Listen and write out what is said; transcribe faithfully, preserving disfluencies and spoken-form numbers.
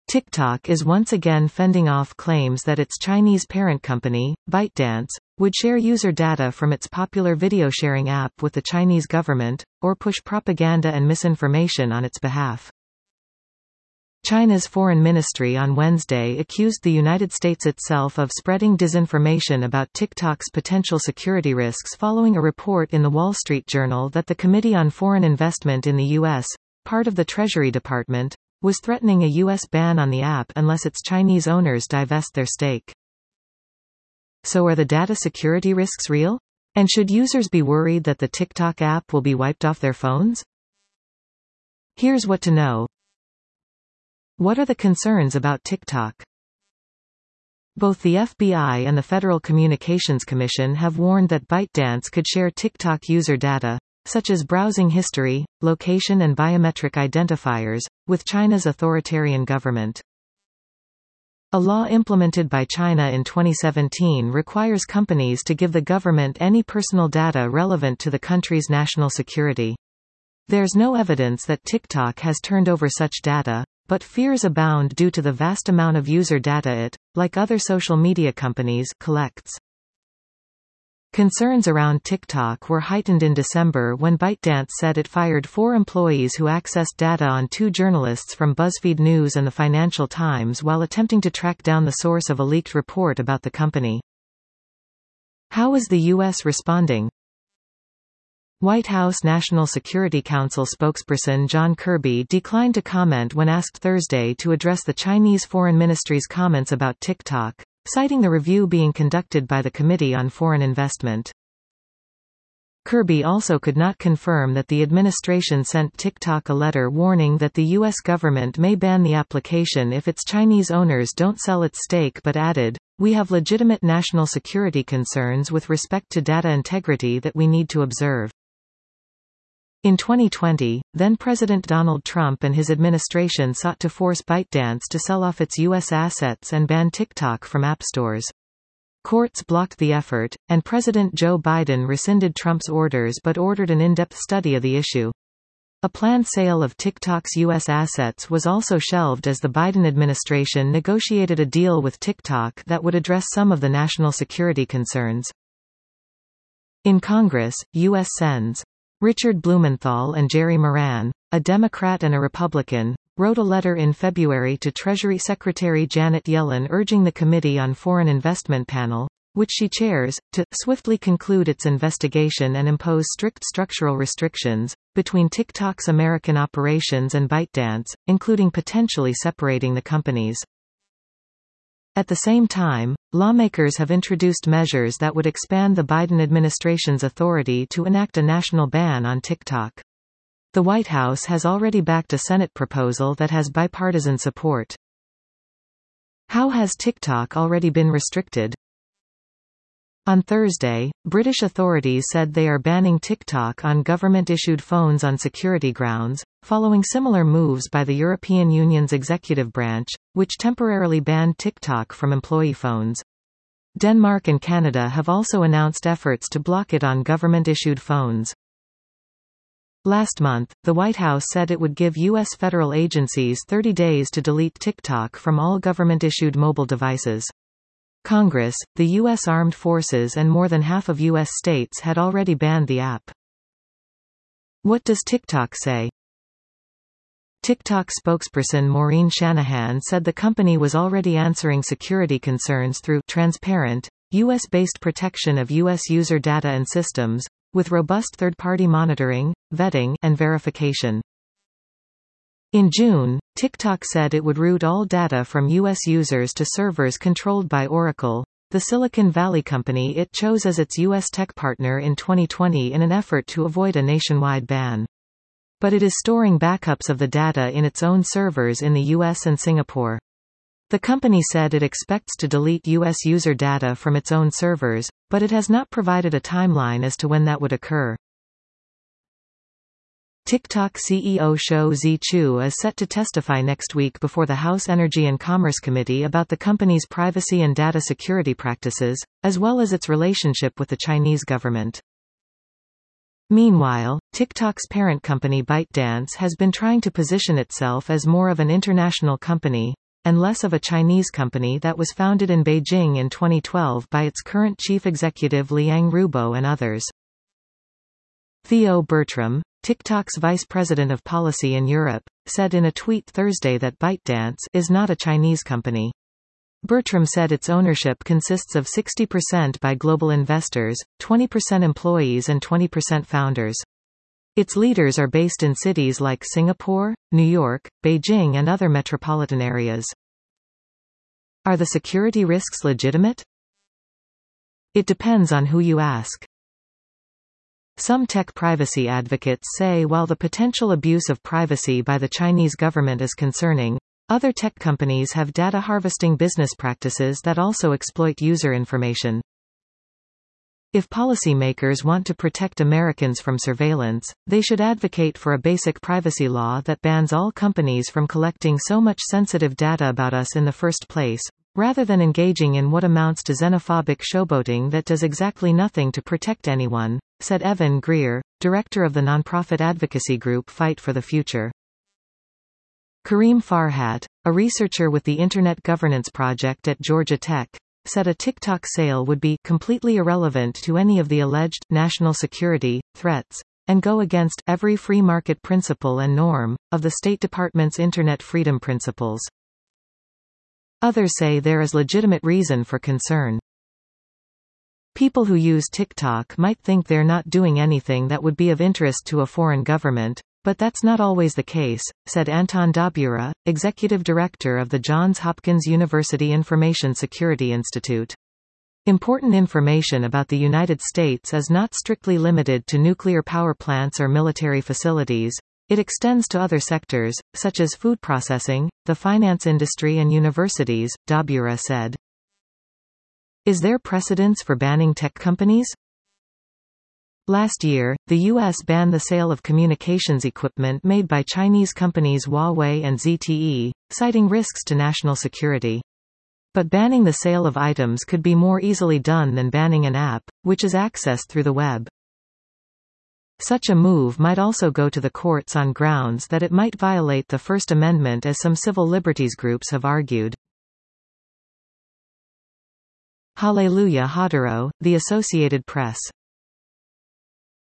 TikTok is once again fending off claims that its Chinese parent company, ByteDance, would share user data from its popular video-sharing app with the Chinese government, or push propaganda and misinformation on its behalf. China's foreign ministry on Wednesday accused the United States itself of spreading disinformation about TikTok's potential security risks following a report in The Wall Street Journal that the Committee on Foreign Investment in the U S, part of the Treasury Department, was threatening a U S ban on the app unless its Chinese owners divest their stake. So are the data security risks real? And should users be worried that the TikTok app will be wiped off their phones? Here's what to know. What are the concerns about TikTok? Both the F B I and the Federal Communications Commission have warned that ByteDance could share TikTok user data, such as browsing history, location and biometric identifiers, with China's authoritarian government. A law implemented by China in twenty seventeen requires companies to give the government any personal data relevant to the country's national security. There's no evidence that TikTok has turned over such data, but fears abound due to the vast amount of user data it, like other social media companies, collects. Concerns around TikTok were heightened in December when ByteDance said it fired four employees who accessed data on two journalists from BuzzFeed News and the Financial Times while attempting to track down the source of a leaked report about the company. How is the U S responding? White House National Security Council spokesperson John Kirby declined to comment when asked Thursday to address the Chinese Foreign Ministry's comments about TikTok, citing the review being conducted by the Committee on Foreign Investment. Kirby also could not confirm that the administration sent TikTok a letter warning that the U S government may ban the application if its Chinese owners don't sell its stake, but added, "We have legitimate national security concerns with respect to data integrity that we need to observe." In twenty twenty, then-President Donald Trump and his administration sought to force ByteDance to sell off its U S assets and ban TikTok from app stores. Courts blocked the effort, and President Joe Biden rescinded Trump's orders but ordered an in-depth study of the issue. A planned sale of TikTok's U S assets was also shelved as the Biden administration negotiated a deal with TikTok that would address some of the national security concerns. In Congress, U S Senators Richard Blumenthal and Jerry Moran, a Democrat and a Republican, wrote a letter in February to Treasury Secretary Janet Yellen urging the Committee on Foreign Investment panel, which she chairs, to swiftly conclude its investigation and impose strict structural restrictions between TikTok's American operations and ByteDance, including potentially separating the companies. At the same time, lawmakers have introduced measures that would expand the Biden administration's authority to enact a national ban on TikTok. The White House has already backed a Senate proposal that has bipartisan support. How has TikTok already been restricted? On Thursday, British authorities said they are banning TikTok on government-issued phones on security grounds, following similar moves by the European Union's executive branch, which temporarily banned TikTok from employee phones. Denmark and Canada have also announced efforts to block it on government-issued phones. Last month, the White House said it would give U S federal agencies thirty days to delete TikTok from all government-issued mobile devices. Congress, the U S Armed Forces and more than half of U S states had already banned the app. What does TikTok say? TikTok spokesperson Maureen Shanahan said the company was already answering security concerns through transparent, U S-based protection of U S user data and systems, with robust third-party monitoring, vetting, and verification. In June, TikTok said it would route all data from U S users to servers controlled by Oracle, the Silicon Valley company it chose as its U S tech partner in twenty twenty in an effort to avoid a nationwide ban. But it is storing backups of the data in its own servers in the U S and Singapore. The company said it expects to delete U S user data from its own servers, but it has not provided a timeline as to when that would occur. TikTok C E O Shou Zi Chew is set to testify next week before the House Energy and Commerce Committee about the company's privacy and data security practices, as well as its relationship with the Chinese government. Meanwhile, TikTok's parent company ByteDance has been trying to position itself as more of an international company, and less of a Chinese company that was founded in Beijing in twenty twelve by its current chief executive Liang Rubo and others. Theo Bertram, TikTok's vice president of policy in Europe, said in a tweet Thursday that ByteDance is not a Chinese company. Bertram said its ownership consists of sixty percent by global investors, twenty percent employees and twenty percent founders. Its leaders are based in cities like Singapore, New York, Beijing and other metropolitan areas. Are the security risks legitimate? It depends on who you ask. Some tech privacy advocates say while the potential abuse of privacy by the Chinese government is concerning, other tech companies have data harvesting business practices that also exploit user information. If policymakers want to protect Americans from surveillance, they should advocate for a basic privacy law that bans all companies from collecting so much sensitive data about us in the first place, rather than engaging in what amounts to xenophobic showboating that does exactly nothing to protect anyone, said Evan Greer, director of the nonprofit advocacy group Fight for the Future. Kareem Farhat, a researcher with the Internet Governance Project at Georgia Tech, said a TikTok sale would be completely irrelevant to any of the alleged national security threats, and go against every free market principle and norm of the State Department's Internet freedom principles. Others say there is legitimate reason for concern. People who use TikTok might think they're not doing anything that would be of interest to a foreign government, but that's not always the case, said Anton Dabura, executive director of the Johns Hopkins University Information Security Institute. Important information about the United States is not strictly limited to nuclear power plants or military facilities. It extends to other sectors, such as food processing, the finance industry and universities, Dabura said. Is there precedence for banning tech companies? Last year, the U S banned the sale of communications equipment made by Chinese companies Huawei and Z T E, citing risks to national security. But banning the sale of items could be more easily done than banning an app, which is accessed through the web. Such a move might also go to the courts on grounds that it might violate the First Amendment, as some civil liberties groups have argued. Hallelujah Hadaro, The Associated Press.